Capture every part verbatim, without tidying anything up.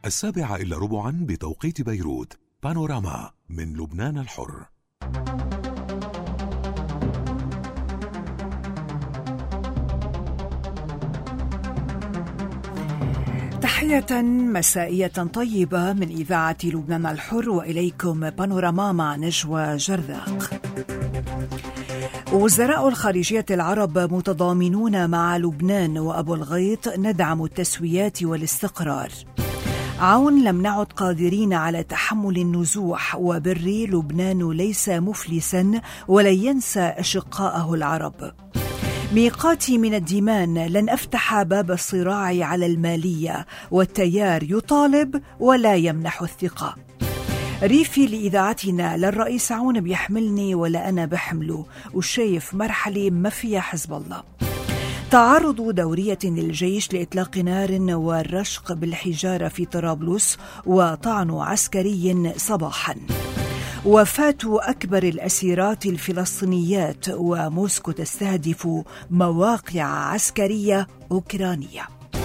السابعة إلا ربعا بتوقيت بيروت. بانوراما من لبنان الحر. تحية مسائية طيبة من إذاعة لبنان الحر، وإليكم بانوراما مع نجوى جرذاق. وزراء الخارجية العرب متضامنون مع لبنان وأبو الغيط ندعم التسويات والاستقرار. عون لم نعد قادرين على تحمل النزوح، وبري لبنان ليس مفلسا ولن ينسى أشقاءه العرب. ميقاتي من الديمان، لن أفتح باب الصراع على المالية، والتيار يطالب ولا يمنح الثقة. ريفي لإذاعتنا، لا الرئيس عون بيحملني ولا أنا بحمله، وشايف مرحلة ما فيها حزب الله. تعرض دورية للجيش لإطلاق نار والرشق بالحجارة في طرابلس، وطعن عسكري صباحا. وفاة أكبر الأسيرات الفلسطينيات، وموسكو تستهدف مواقع عسكرية أوكرانية.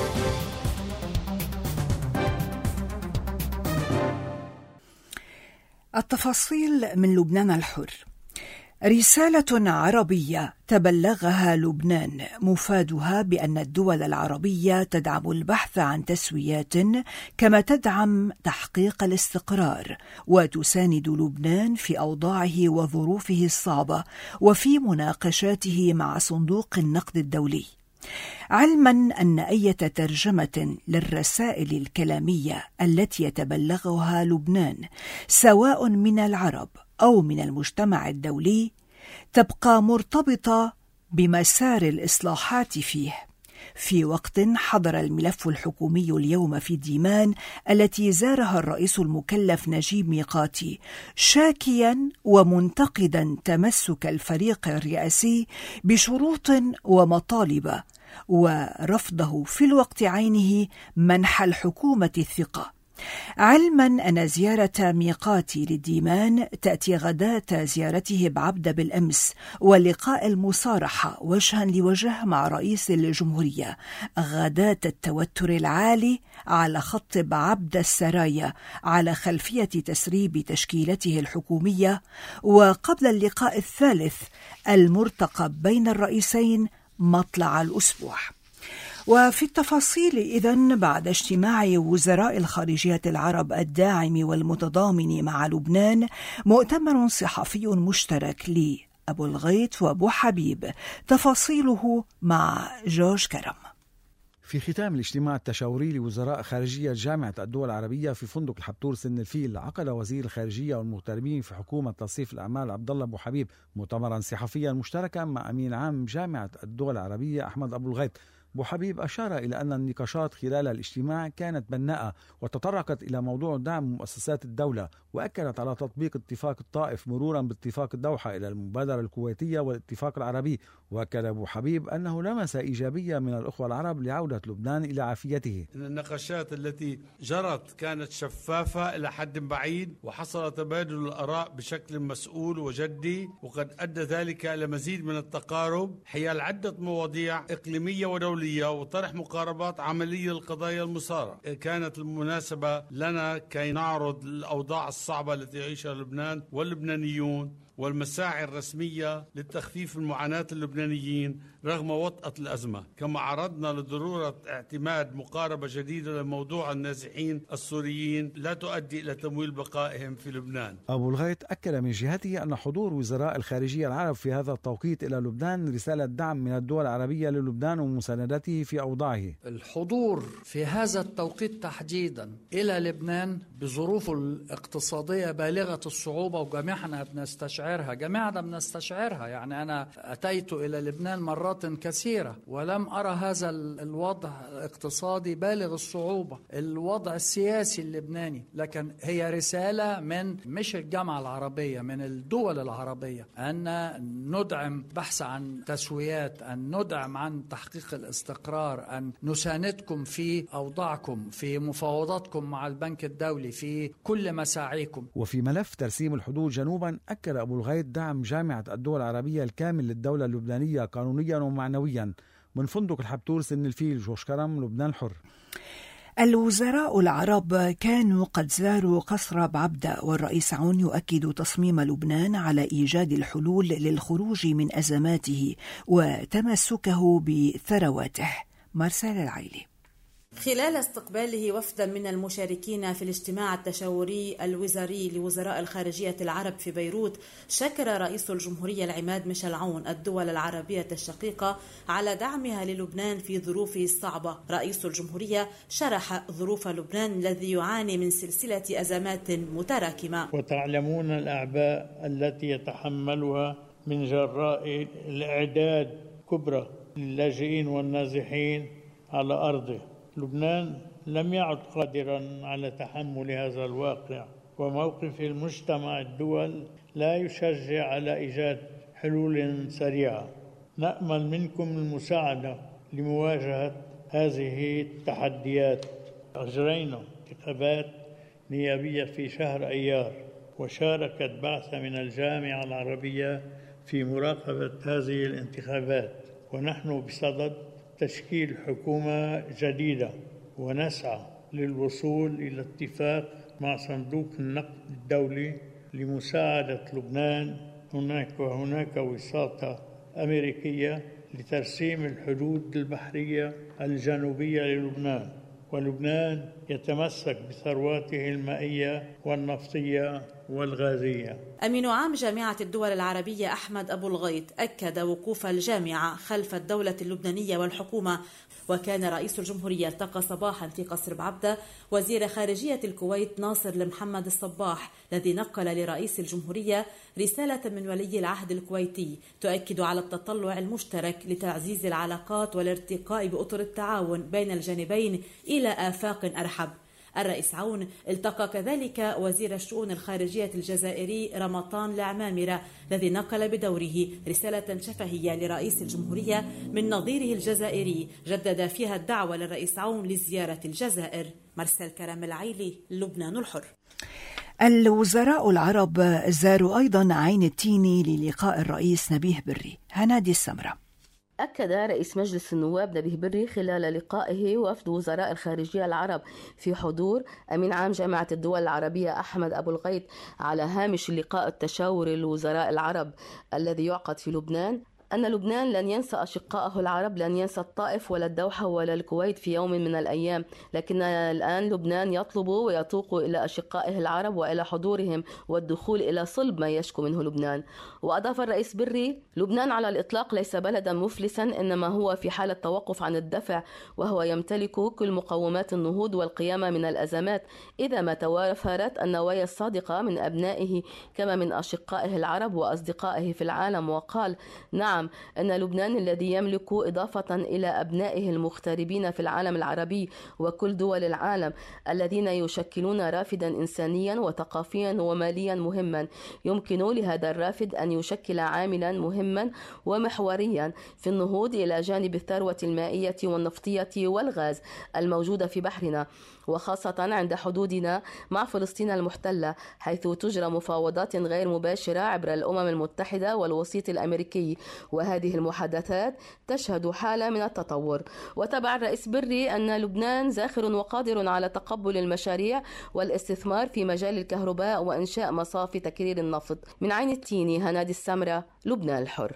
التفاصيل من لبنان الحر. رسالة عربية تبلغها لبنان مفادها بأن الدول العربية تدعم البحث عن تسويات، كما تدعم تحقيق الاستقرار، وتساند لبنان في أوضاعه وظروفه الصعبة وفي مناقشاته مع صندوق النقد الدولي. علما أن أي ترجمة للرسائل الكلامية التي يتبلغها لبنان سواء من العرب أو من المجتمع الدولي تبقى مرتبطة بمسار الإصلاحات فيه، في وقت حضر الملف الحكومي اليوم في ديمان التي زارها الرئيس المكلف نجيب ميقاتي، شاكيا ومنتقدا تمسك الفريق الرئاسي بشروط ومطالب، ورفضه في الوقت عينه منح الحكومة الثقة. علما أن زيارة ميقاتي للديمان تأتي غداة زيارته بعبدة بالأمس، ولقاء المصارحة وجها لوجه مع رئيس الجمهورية غداة التوتر العالي على خط بعبدة السرايا على خلفية تسريب تشكيلته الحكومية، وقبل اللقاء الثالث المرتقب بين الرئيسين مطلع الأسبوع. وفي التفاصيل إذن، بعد اجتماع وزراء الخارجية العرب الداعم والمتضامن مع لبنان، مؤتمر صحفي مشترك لأبو الغيط وأبو حبيب، تفاصيله مع جورج كرم. في ختام الاجتماع التشاوري لوزراء خارجية جامعة الدول العربية في فندق الحبتور سن الفيل، عقد وزير الخارجية والمغتربين في حكومة تصنيف الأعمال عبد الله أبو حبيب مؤتمرا صحفيا مشتركا مع أمين عام جامعة الدول العربية أحمد أبو الغيط. أبو حبيب أشار إلى أن النقاشات خلال الاجتماع كانت بناءة وتطرقت إلى موضوع دعم مؤسسات الدولة، وأكدت على تطبيق اتفاق الطائف مرورا باتفاق الدوحة إلى المبادرة الكويتية والاتفاق العربي. وأكد أبو حبيب أنه لمس إيجابية من الأخوة العرب لعودة لبنان إلى عافيته. إن النقاشات التي جرت كانت شفافة إلى حد بعيد، وحصل تبادل الآراء بشكل مسؤول وجدي، وقد أدى ذلك إلى مزيد من التقارب حيال عدة مواضيع إقليمية ودولية، وطرح مقاربات عملية للقضايا المثارة. كانت المناسبة لنا كي نعرض الأوضاع الصعبة التي يعيشها لبنان واللبنانيون، والمساعي الرسمية لتخفيف المعاناة اللبنانيين رغم وطأة الأزمة. كما عرضنا لضرورة اعتماد مقاربة جديدة لموضوع النازحين السوريين لا تؤدي إلى تمويل بقائهم في لبنان. أبو الغيط أكد من جهته أن حضور وزراء الخارجية العرب في هذا التوقيت إلى لبنان رسالة دعم من الدول العربية للبنان ومساندته في أوضاعه. الحضور في هذا التوقيت تحديدا إلى لبنان بظروفه الاقتصادية بالغة الصعوبة، وجميعنا بنستشعرها جميعنا بنستشعرها يعني أنا أتيت إلى لبنان مرات كثيرة ولم أرى هذا الوضع الاقتصادي بالغ الصعوبة، الوضع السياسي اللبناني. لكن هي رسالة من مش الجامعة العربية، من الدول العربية، أن ندعم بحث عن تسويات، أن ندعم عن تحقيق الاستقرار، أن نساندكم في أوضاعكم، في مفاوضاتكم مع البنك الدولي، في كل مساعيكم. وفي ملف ترسيم الحدود جنوبا، أكد أبو الغيط دعم جامعة الدول العربية الكامل للدولة اللبنانية قانونيا ومعنويا. من فندق الحبتور سن الفيل، جورج كرم، لبنان الحر. الوزراء العرب كانوا قد زاروا قصر بعبدة، والرئيس عون يؤكد تصميم لبنان على إيجاد الحلول للخروج من أزماته وتمسكه بثرواته. مارسيل العيلي. خلال استقباله وفدا من المشاركين في الاجتماع التشاوري الوزاري لوزراء الخارجية العرب في بيروت، شكر رئيس الجمهورية العماد ميشيل عون الدول العربية الشقيقة على دعمها للبنان في ظروفه الصعبة. رئيس الجمهورية شرح ظروف لبنان الذي يعاني من سلسلة أزمات متراكمة. وتعلمون الأعباء التي يتحملها من جراء الإعداد كبرى للاجئين والنازحين على أرضه. لبنان لم يعد قادرا على تحمل هذا الواقع، وموقف المجتمع الدول لا يشجع على إيجاد حلول سريعة. نأمل منكم المساعدة لمواجهة هذه التحديات. أجرينا انتخابات نيابية في شهر أيار، وشاركت بعثة من الجامعة العربية في مراقبة هذه الانتخابات، ونحن بصدد تشكيل حكومة جديدة، ونسعى للوصول إلى اتفاق مع صندوق النقد الدولي لمساعدة لبنان. هناك وهناك وساطة أمريكية لترسيم الحدود البحرية الجنوبية للبنان، ولبنان يتمسك بثرواته المائية والنفطية والغازية. أمين عام جامعة الدول العربية أحمد أبو الغيط أكد وقوف الجامعة خلف الدولة اللبنانية والحكومة. وكان رئيس الجمهورية التقى صباحا في قصر بعبدة وزير خارجية الكويت ناصر المحمد الصباح، الذي نقل لرئيس الجمهورية رسالة من ولي العهد الكويتي تؤكد على التطلع المشترك لتعزيز العلاقات والارتقاء بأطر التعاون بين الجانبين إلى آفاق أرحب. الرئيس عون التقى كذلك وزير الشؤون الخارجية الجزائري رمضان العمامرة، الذي نقل بدوره رسالة شفهية لرئيس الجمهورية من نظيره الجزائري جدد فيها الدعوة للرئيس عون لزيارة الجزائر. مارسيل كرم العيلي، لبنان الحر. الوزراء العرب زاروا أيضا عين التيني للقاء الرئيس نبيه بري. هنادي السمرة. أكد رئيس مجلس النواب نبيه بري خلال لقائه وفد وزراء الخارجية العرب في حضور أمين عام جامعة الدول العربية أحمد أبو الغيط على هامش اللقاء التشاوري للوزراء العرب الذي يعقد في لبنان أن لبنان لن ينسى أشقائه العرب، لن ينسى الطائف ولا الدوحة ولا الكويت في يوم من الأيام، لكن الآن لبنان يطلب ويتوق إلى أشقائه العرب وإلى حضورهم والدخول إلى صلب ما يشكو منه لبنان. وأضاف الرئيس بري: لبنان على الإطلاق ليس بلدا مفلسا، إنما هو في حالة توقف عن الدفع، وهو يمتلك كل مقومات النهوض والقيامة من الأزمات إذا ما توافرت النوايا الصادقة من أبنائه كما من أشقائه العرب وأصدقائه في العالم. وقال: نعم، أن لبنان الذي يملك إضافة إلى أبنائه المغتربين في العالم العربي وكل دول العالم الذين يشكلون رافدا إنسانيا وثقافيا وماليا مهما، يمكن لهذا الرافد أن يشكل عاملا مهما ومحوريا في النهوض إلى جانب الثروة المائية والنفطية والغاز الموجودة في بحرنا، وخاصة عند حدودنا مع فلسطين المحتلة، حيث تجرى مفاوضات غير مباشرة عبر الأمم المتحدة والوسيط الأمريكي، وهذه المحادثات تشهد حالة من التطور. وتبع الرئيس بري أن لبنان زاخر وقادر على تقبل المشاريع والاستثمار في مجال الكهرباء وإنشاء مصافي تكرير النفط. من عين التيني، هنادي السمرة، لبنان الحر.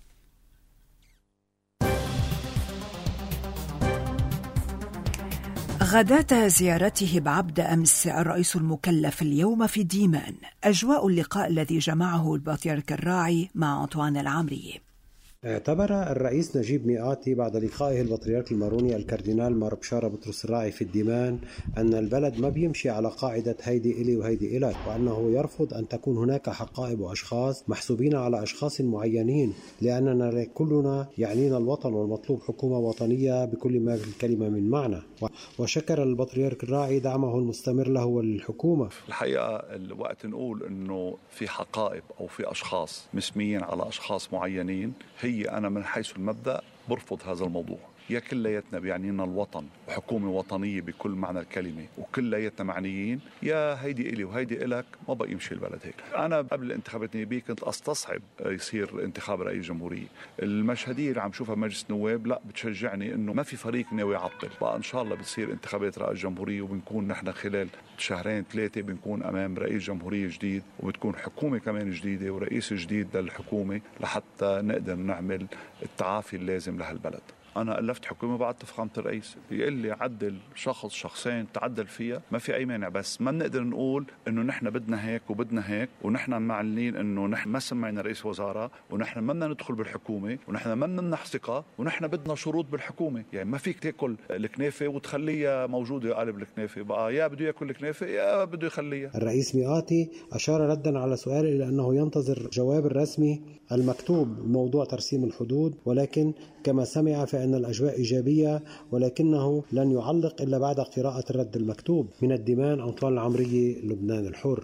غداة زيارته بعبدة أمس الرئيس المكلف اليوم في ديمان. أجواء اللقاء الذي جمعه البطريرك الراعي مع أنطوان العمري. اعتبر الرئيس نجيب مئاتي بعد لقائه البطريرك الماروني الكاردينال مار بشارة بطرس الراعي في الديمان أن البلد ما بيمشي على قاعدة هيدي إلي وهيدي إلك، وأنه يرفض أن تكون هناك حقائب وأشخاص محسوبين على أشخاص معينين، لأننا كلنا يعنينا الوطن والمطلوب حكومة وطنية بكل ما الكلمة من معنى. وشكر البطريرك الراعي دعمه المستمر له وللحكومة. الحقيقة الوقت نقول أنه في حقائب أو في أشخاص مسميين على أشخاص معينين، هي أنا من حيث المبدأ برفض هذا الموضوع. يا كلياتنا بيعنينا الوطن حكومة وطنية بكل معنى الكلمة وكلياتنا معنيين، يا هيدي إلي وهيدي إلك، ما بقى يمشي البلد هيك. أنا قبل الانتخابات النيابية كنت أستصعب يصير انتخاب رئيس جمهورية. المشهدية اللي عم شوفها بمجلس النواب لا بتشجعني إنه ما في فريق ناوي يعطل. بقى إن شاء الله بتصير انتخابات رئيس جمهورية وبنكون نحن خلال شهرين ثلاثة بنكون أمام رئيس جمهورية جديد، وبتكون حكومة كمان جديدة ورئيس جديد للحكومة لحتى نقدر نعمل التعافي اللازم لهالبلد. أنا ألفت حكومة بعد فخامة الرئيس بيقول لي عدل شخص شخصين تعدل فيها، ما في أي مانع، بس ما بنقدر نقول إنه نحن بدنا هيك وبدنا هيك ونحن معلنين إنه نحن ما سمعنا رئيس وزراء ونحن ما بدنا ندخل بالحكومة ونحن ما بدنا نمنح ثقة ونحن بدنا شروط بالحكومة. يعني ما فيك تاكل الكنافة وتخليها موجودة قالب الكنافة، بقى يا بده ياكل الكنافة يا بده يخليها. الرئيس ميقاتي أشار ردا على سؤال إلى أنه ينتظر جواب الرسمي المكتوب بموضوع ترسيم الحدود، ولكن كما سمع فإن الأجواء إيجابية، ولكنه لن يعلق إلا بعد قراءة الرد المكتوب. من الدمام أنطوان العمرية، لبنان الحر.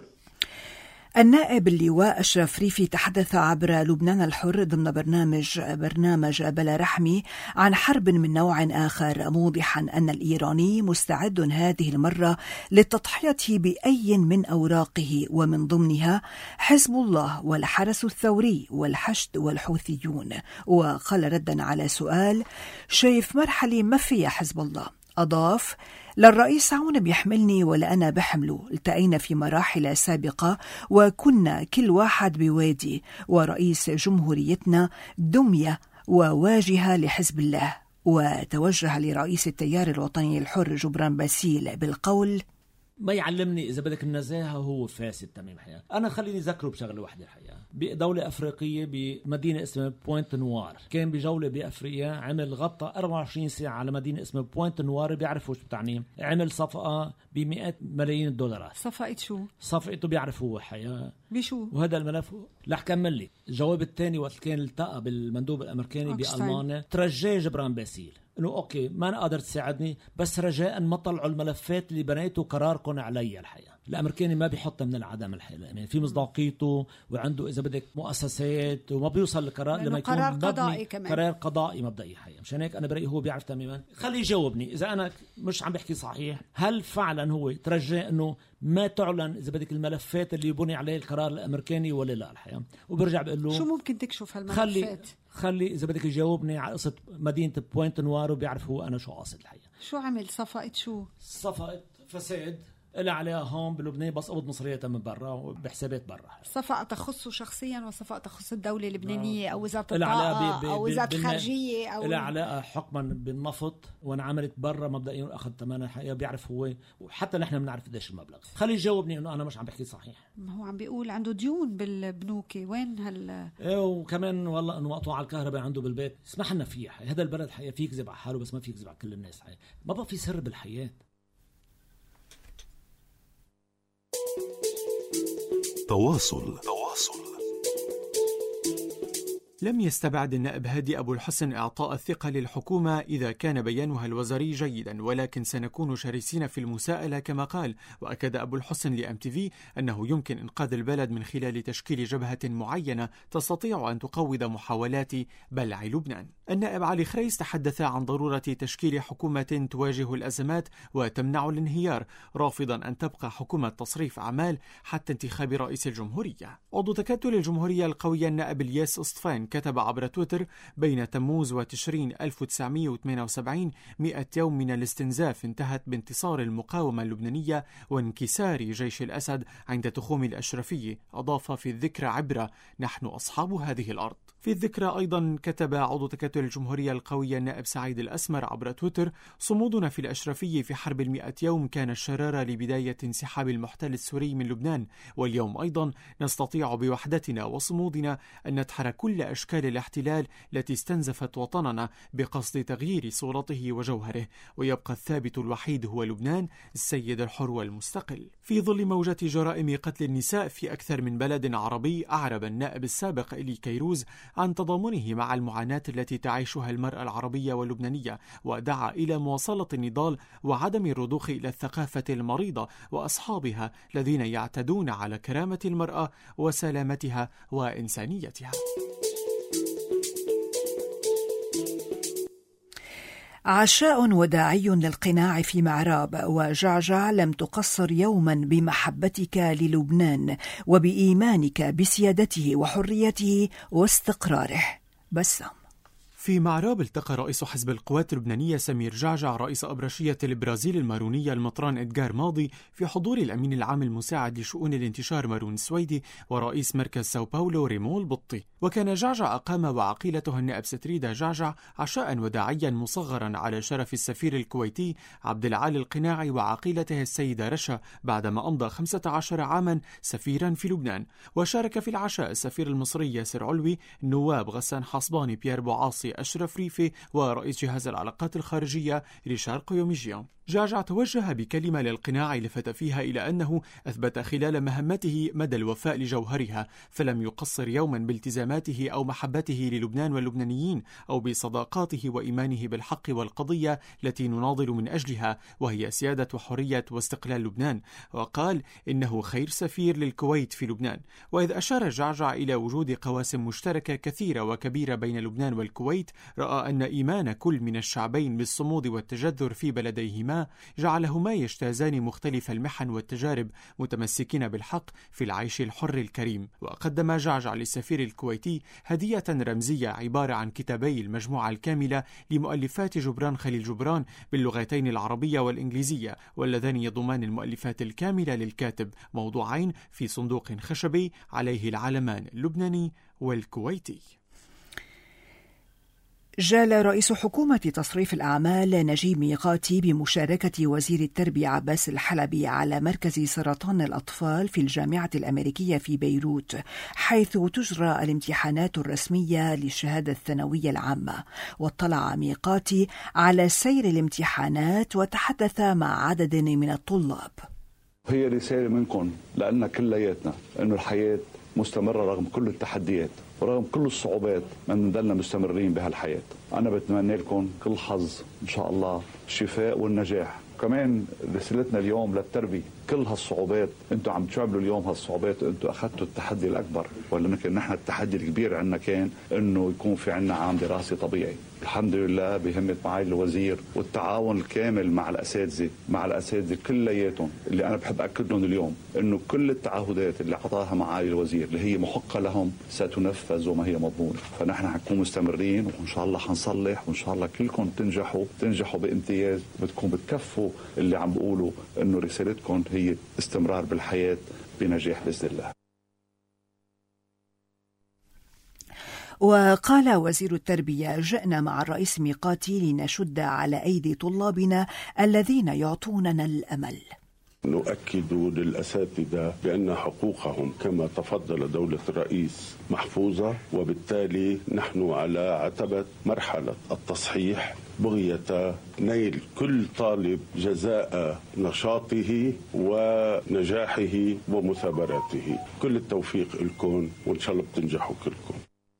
النائب اللواء أشرف ريفي تحدث عبر لبنان الحر ضمن برنامج برنامج بلا رحمي عن حرب من نوع آخر، موضحا أن الإيراني مستعد هذه المرة للتضحية بأي من أوراقه، ومن ضمنها حزب الله والحرس الثوري والحشد والحوثيون. وقال ردا على سؤال شايف مرحلة ما فيها حزب الله، أضاف: للرئيس عون بيحملني ولا أنا بحمله، التقينا في مراحل سابقة وكنا كل واحد بوادي، ورئيس جمهوريتنا دمية وواجهة لحزب الله. وتوجه لرئيس التيار الوطني الحر جبران باسيل بالقول: ما يعلمني إذا بدك النزاهة هو فاسد تمام حياة. أنا خليني أذكره بشغلة واحدة الحقيقة. بدولة أفريقية بمدينة اسمها بوينت نوار، كان بجولة بأفريقيا عمل غطى أربعة وعشرين ساعة على مدينة اسمها بوينت نوار، بيعرفوا شو بتعني، عمل صفقة بمئات ملايين الدولارات. صفقة شو؟ صفقته بيعرفوا حياة بشو؟ وهذا الملف رح كمل لي. الجواب الثاني وقت كان التقى بالمندوب الأمريكاني بألمانيا، ترجاه جبران باسيل انه اوكي ما انا قادر تساعدني، بس رجاء ما طلعوا الملفات اللي بنيتوا قراركم علي. الحقيقه الامريكاني ما بيحطها من العدم الحقيقه، يعني في مصداقيته وعنده اذا بدك مؤسسات وما بيوصل لقرار لما يكون قرار قضائي كمان، قرار قضائي مبدئي حقيقه. مشان هيك انا برايي هو بيعرف تماما. خليه يجاوبني اذا انا مش عم بحكي صحيح، هل فعلا هو ترجاه انه ما تعلن اذا بدك الملفات اللي يبني عليه القرار الامريكاني ولا لا الحقيقه؟ وبرجع بقول له شو ممكن تكشف هالملفات؟ خلي خلي إذا بدك يجاوبني على قصة مدينة بوينت نوار وبيعرف هو أنا شو قاصد الحقيقة. شو عمل؟ صفقة شو؟ صفقة فساد إلى عليها هون بلبنان، بس قبض مصرياتها من برا وبحسابات برا. صفقة تخصه شخصيا وصفقة تخص الدولة اللبنانية أو وزارة الطاقة بي بي أو وزارة الخارجية أو إلى علاقة حكما بالنفط وأنا عملت برا مبدئيا أخذ ثمنها الحقيقة. بيعرف هو وحتى نحن بنعرف قديش المبلغ. خلي يجاوبني إنه أنا مش عم بحكي صحيح. ما هو عم بيقول عنده ديون بالبنوك، وين هال؟ إيه وكمان والله إنه مقطوع على الكهرباء عنده بالبيت. اسمح لنا فيه هذا البلد حقيقة فيه يكذب على حاله بس ما فيه يكذب على كل الناس حقيقة. ما بقى في سر بالحياة. تواصل تواصل لم يستبعد النائب هادي أبو الحسن إعطاء الثقة للحكومة إذا كان بيانها الوزاري جيدا، ولكن سنكون شرسين في المساءلة كما قال. وأكد أبو الحسن لأم تي في أنه يمكن إنقاذ البلد من خلال تشكيل جبهة معينة تستطيع أن تقوض محاولات بلع لبنان. النائب علي خريس تحدث عن ضرورة تشكيل حكومة تواجه الأزمات وتمنع الانهيار، رافضا أن تبقى حكومة تصريف أعمال حتى انتخاب رئيس الجمهورية. عضو تكتل الجمهورية القوية النائب الياس أسطفان كتب عبر تويتر: بين تموز وتشرين ألف وتسعمئة وثمانية وسبعين مئة يوم من الاستنزاف انتهت بانتصار المقاومة اللبنانية وانكسار جيش الأسد عند تخوم الأشرفية. أضاف في الذكرى عبرة: نحن أصحاب هذه الأرض. في الذكرى أيضا كتب عضو تكتل الجمهورية القوية النائب سعيد الأسمر عبر تويتر: صمودنا في الأشرفية في حرب المئة يوم كان الشرارة لبداية انسحاب المحتل السوري من لبنان، واليوم أيضا نستطيع بوحدتنا وصمودنا أن ندحر كل أشكال الاحتلال التي استنزفت وطننا بقصد تغيير صورته وجوهره، ويبقى الثابت الوحيد هو لبنان السيد الحر والمستقل. في ظل موجة جرائم قتل النساء في أكثر من بلد عربي، أعرب النائب السابق إلي كيروز عن تضامنه مع المعاناة التي تعيشها المرأة العربية واللبنانية، ودعا إلى مواصلة النضال وعدم الرضوخ إلى الثقافة المريضة وأصحابها الذين يعتدون على كرامة المرأة وسلامتها وإنسانيتها. عشاء وداعي للقناع في معراب، وجعجع لم تقصر يوما بمحبتك للبنان وبإيمانك بسيادته وحريته واستقراره. بسام. في معراب التقى رئيس حزب القوات اللبنانية سمير جعجع رئيس أبرشية البرازيل المارونية المطران إدغار ماضي في حضور الأمين العام المساعد لشؤون الانتشار مارون السويدي ورئيس مركز ساو باولو ريمول بطي. وكان جعجع أقام وعقيلته النائب ستريدا جعجع عشاء وداعيا مصغرا على شرف السفير الكويتي عبد العالي القناعي وعقيلته السيدة رشا بعدما أمضى خمسة عشر عاما سفيرا في لبنان. وشارك في العشاء السفير المصري ياسر علوي، النواب غسان حصباني، بيير بوعاصي، أشرف ريفي، ورئيس جهاز العلاقات الخارجية ريشار قيوميجيان. جعجع توجه بكلمة للقناع لفت فيها إلى أنه أثبت خلال مهمته مدى الوفاء لجوهرها، فلم يقصر يوما بالتزاماته أو محبته للبنان واللبنانيين أو بصداقاته وإيمانه بالحق والقضية التي نناضل من أجلها، وهي سيادة وحرية واستقلال لبنان. وقال إنه خير سفير للكويت في لبنان. وإذ أشار جعجع إلى وجود قواسم مشتركة كثيرة وكبيرة بين لبنان والكويت، رأى أن إيمان كل من الشعبين بالصمود والتجذر في بلديهما جعلهما يجتازان مختلف المحن والتجارب متمسكين بالحق في العيش الحر الكريم. وقدم جعجع للسفير الكويتي هدية رمزية عبارة عن كتابي المجموعة الكاملة لمؤلفات جبران خليل جبران باللغتين العربية والإنجليزية، واللذان يضمان المؤلفات الكاملة للكاتب، موضوعين في صندوق خشبي عليه العلمان اللبناني والكويتي. جال رئيس حكومة تصريف الأعمال نجيب ميقاتي بمشاركة وزير التربية عباس الحلبي على مركز سرطان الأطفال في الجامعة الأمريكية في بيروت، حيث تجرى الامتحانات الرسمية للشهادة الثانوية العامة. واطلع ميقاتي على سير الامتحانات وتحدث مع عدد من الطلاب. هي رسالة منكم لأن كلياتنا أنه الحياة مستمرة رغم كل التحديات ورغم كل الصعوبات، ما نضلنا مستمرين بهالحياة. أنا بتمنى لكم كل حظ إن شاء الله، الشفاء والنجاح. كمان رسالتنا اليوم للتربية، كل هالصعوبات انتم عم تعملوا اليوم هالصعوبات، انتم اخذتوا التحدي الاكبر، ولكن نحن التحدي الكبير عندنا كان انه يكون في عندنا عام دراسي طبيعي. الحمد لله بهمة معالي الوزير والتعاون الكامل مع الاساتذه مع الاساتذه كلياتهم، اللي انا بحب اكد لهم اليوم انه كل التعهدات اللي اعطاها معالي الوزير اللي هي محقه لهم ستنفذ وما هي مضمونه. فنحن حنكون مستمرين وان شاء الله حنصلح، وان شاء الله كلكم تنجحوا تنجحوا بامتياز، بدكم بتكفوا اللي عم بقولوا انه رسالتكم هي استمرار بالحياة بنجاح بإذن الله. وقال وزير التربية: جئنا مع الرئيس ميقاتي لنشد على أيدي طلابنا الذين يعطوننا الأمل. نؤكد للأساتذة بأن حقوقهم كما تفضل دولة الرئيس محفوظة، وبالتالي نحن على عتبة مرحلة التصحيح بغية نيل كل طالب جزاء نشاطه ونجاحه ومثابراته. كل التوفيق لكم وإن شاء الله بتنجحوا كلكم.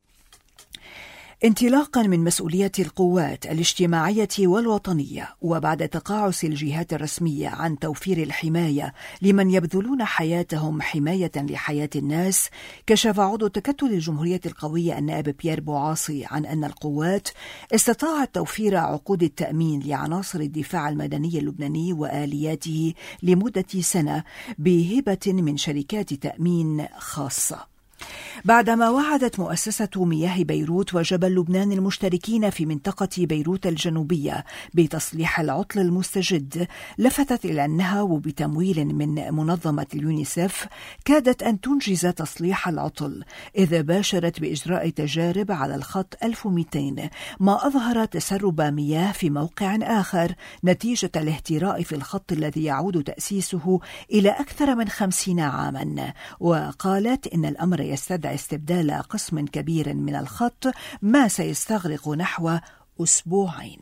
انطلاقا من مسؤولية القوات الاجتماعية والوطنية، وبعد تقاعس الجهات الرسمية عن توفير الحماية لمن يبذلون حياتهم حماية لحياة الناس، كشف عضو تكتل الجمهورية القوية النائب بيير بوعاصي عن أن القوات استطاعت توفير عقود التأمين لعناصر الدفاع المدني اللبناني وآلياته لمدة سنة بهبة من شركات تأمين خاصة. بعدما وعدت مؤسسة مياه بيروت وجبل لبنان المشتركين في منطقة بيروت الجنوبية بتصليح العطل المستجد، لفتت إلى أنها وبتمويل من منظمة اليونيسف كادت أن تنجز تصليح العطل، إذ باشرت بإجراء تجارب على الخط ألف ومئتين، ما أظهر تسرب مياه في موقع آخر نتيجة الاهتراء في الخط الذي يعود تأسيسه إلى أكثر من خمسين عاما. وقالت إن الأمر يستدعي استبدال قسم كبير من الخط، ما سيستغرق نحو أسبوعين.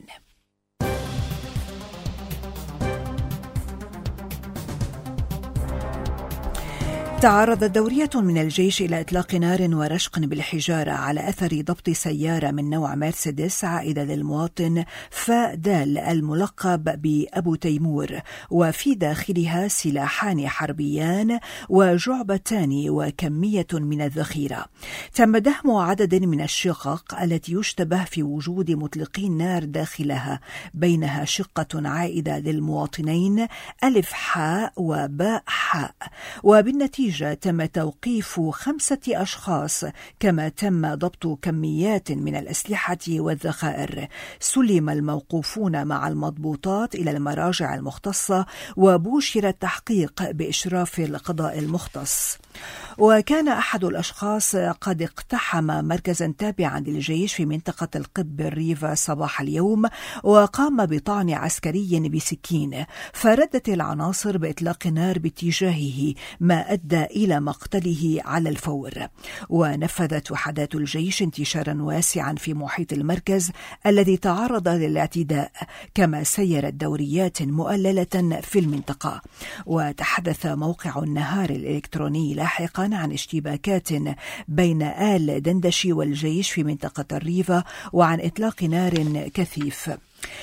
تعرضت دورية من الجيش إلى إطلاق نار ورشق بالحجارة على أثر ضبط سيارة من نوع مرسيدس عائدة للمواطن فادال الملقب بأبو تيمور، وفي داخلها سلاحان حربيان وجعبتان وكمية من الذخيرة. تم دهم عدد من الشقق التي يشتبه في وجود مطلقين نار داخلها، بينها شقة عائدة للمواطنين ألف حاء وباء حاء، وبالنتيجة تم توقيف خمسة أشخاص، كما تم ضبط كميات من الأسلحة والذخائر. سلم الموقوفون مع المضبوطات إلى المراجع المختصة وبوشر التحقيق بإشراف القضاء المختص. وكان أحد الأشخاص قد اقتحم مركزا تابعا للجيش في منطقة القب بالريفا صباح اليوم، وقام بطعن عسكري بسكين، فردت العناصر بإطلاق نار باتجاهه ما أدى إلى مقتله على الفور. ونفذت وحدات الجيش انتشارا واسعا في محيط المركز الذي تعرض للاعتداء، كما سيرت دوريات مؤللة في المنطقة. وتحدث موقع النهار الإلكتروني لاحقا عن اشتباكات بين آل دندشي والجيش في منطقة الريفا وعن إطلاق نار كثيف.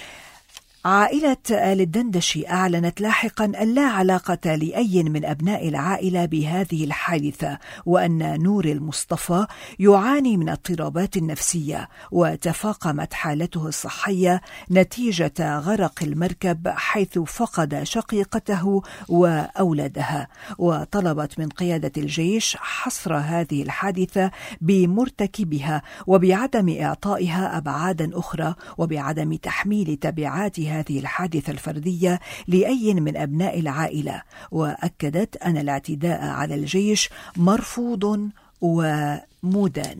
عائلة آل الدندشي أعلنت لاحقا أن لا علاقة لأي من أبناء العائلة بهذه الحادثة، وأن نور المصطفى يعاني من اضطرابات نفسية، وتفاقمت حالته الصحية نتيجة غرق المركب حيث فقد شقيقته وأولادها. وطلبت من قيادة الجيش حصر هذه الحادثة بمرتكبها وبعدم إعطائها أبعادا أخرى، وبعدم تحميل تبعاتها هذه الحادثة الفردية لأي من أبناء العائلة. وأكدت أن الاعتداء على الجيش مرفوض ومدان.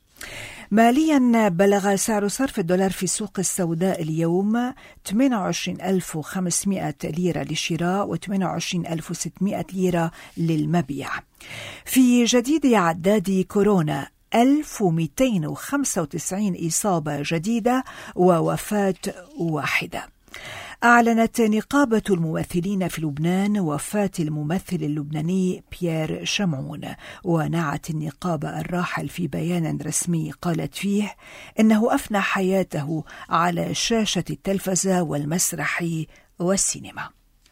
ماليا بلغ سعر صرف الدولار في السوق السوداء اليوم ثمانية وعشرين ألف وخمسمائة ليرة للشراء و ثمانية وعشرين ألف وستمائة ليرة للمبيع. في جديد عداد كورونا ألف ومئتين وخمسة وتسعين إصابة جديدة ووفاة واحدة. أعلنت نقابة الممثلين في لبنان وفاة الممثل اللبناني بيير شمعون، ونعت النقابة الراحل في بيان رسمي قالت فيه إنه أفنى حياته على شاشة التلفزة والمسرح والسينما.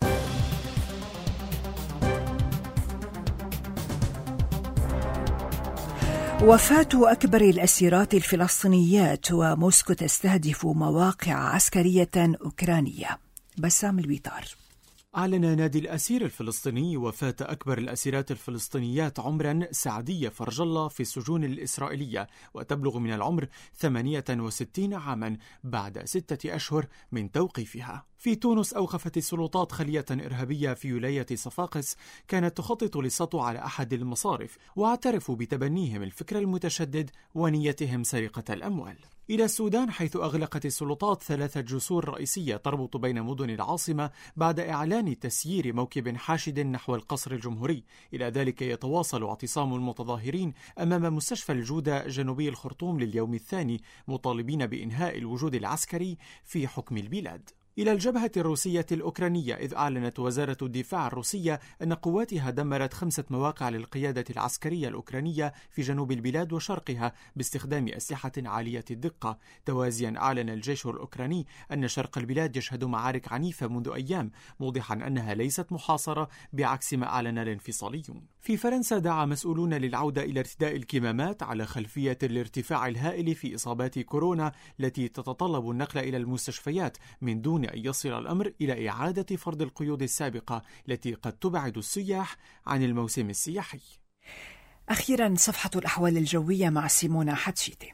وفاة أكبر الأسيرات الفلسطينيات، وموسكو تستهدف مواقع عسكرية أوكرانية. بسام البيطار. أعلن نادي الأسير الفلسطيني وفاة أكبر الأسيرات الفلسطينيات عمرا سعدية فرج الله في السجون الإسرائيلية، وتبلغ من العمر ثمانية وستين عاما بعد ستة أشهر من توقيفها. في تونس أوقفت السلطات خلية إرهابية في ولاية صفاقس كانت تخطط للسطو على أحد المصارف، واعترفوا بتبنيهم الفكر المتشدد ونيتهم سرقة الأموال. إلى السودان، حيث أغلقت السلطات ثلاثة جسور رئيسية تربط بين مدن العاصمة بعد إعلان تسيير موكب حاشد نحو القصر الجمهوري. إلى ذلك يتواصل اعتصام المتظاهرين أمام مستشفى الجودة جنوبي الخرطوم لليوم الثاني، مطالبين بإنهاء الوجود العسكري في حكم البلاد. إلى الجبهة الروسية الأوكرانية، إذ أعلنت وزارة الدفاع الروسية أن قواتها دمرت خمسة مواقع للقيادة العسكرية الأوكرانية في جنوب البلاد وشرقها باستخدام أسلحة عالية الدقة. توازيا أعلن الجيش الأوكراني أن شرق البلاد يشهد معارك عنيفة منذ أيام، موضحا أنها ليست محاصرة بعكس ما أعلن الانفصاليون. في فرنسا، دعا مسؤولون للعودة إلى ارتداء الكمامات على خلفية الارتفاع الهائل في إصابات كورونا التي تتطلب النقل إلى المستشفيات، من دون أن يصل الأمر إلى إعادة فرض القيود السابقة التي قد تبعد السياح عن الموسم السياحي. أخيرا صفحة الأحوال الجوية مع سيمونا حتشيتي.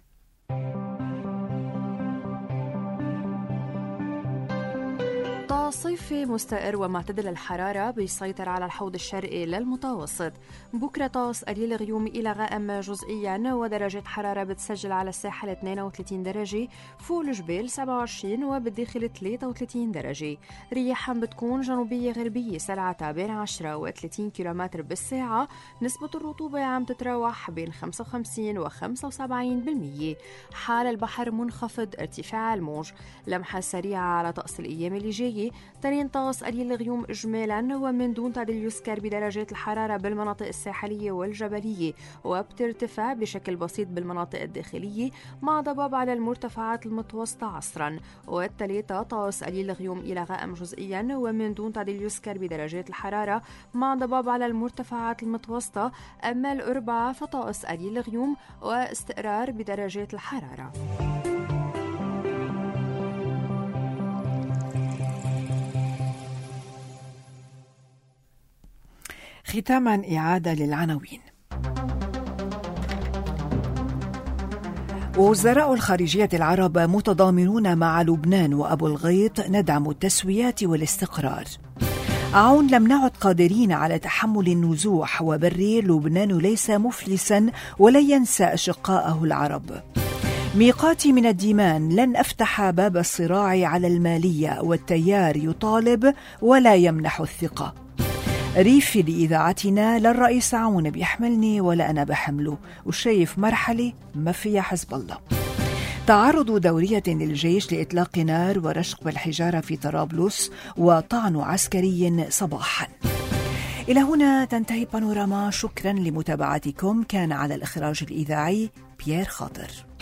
صيفي مستقر ومعتدل الحرارة بيسيطر على الحوض الشرقي للمتوسط. بكرة طقس قليل غيوم إلى غائم جزئيا، ودرجة حرارة بتسجل على الساحل اثنين وثلاثين درجة، فوق الجبال سبعة وعشرين، وبالداخل ثلاثة وثلاثين درجة. رياح بتكون جنوبية غربية سرعتها بين عشرة و ثلاثين كيلومتر بالساعة. نسبة الرطوبة عم تتراوح بين خمسة وخمسين و خمسة وسبعين بالمية. حال البحر منخفض ارتفاع الموج. لمحة سريعة على طقس الأيام اللي جاية، تنين طقس قليل الغيوم إجمالا ومن دون تعديل يذكر بدرجات الحرارة بالمناطق الساحلية والجبلية، وبترتفع بشكل بسيط بالمناطق الداخلية مع ضباب على المرتفعات المتوسطة عصرا. والثلاثة طقس قليل الغيوم إلى غائم جزئيا ومن دون تعديل يذكر بدرجات الحرارة مع ضباب على المرتفعات المتوسطة. أما الأربعة فطقس قليل الغيوم واستقرار بدرجات الحرارة. ختاما إعادة للعناوين. وزراء الخارجية العرب متضامنون مع لبنان وأبو الغيط ندعم التسويات والاستقرار. عون لم نعد قادرين على تحمل النزوح، وبرير لبنان ليس مفلسا ولا ينسى أشقاءه العرب. ميقاتي من الديمان لن أفتح باب الصراع على المالية، والتيار يطالب ولا يمنح الثقة. ريفي لإذاعتنا لا الرئيس عون بيحملني ولا أنا بحمله، وشايف مرحلة ما فيها حزب الله. تعرض دورية للجيش لإطلاق نار ورشق بالحجارة في طرابلس وطعن عسكري صباحا. إلى هنا تنتهي بانوراما. شكرا لمتابعتكم. كان على الإخراج الإذاعي بيير خاطر.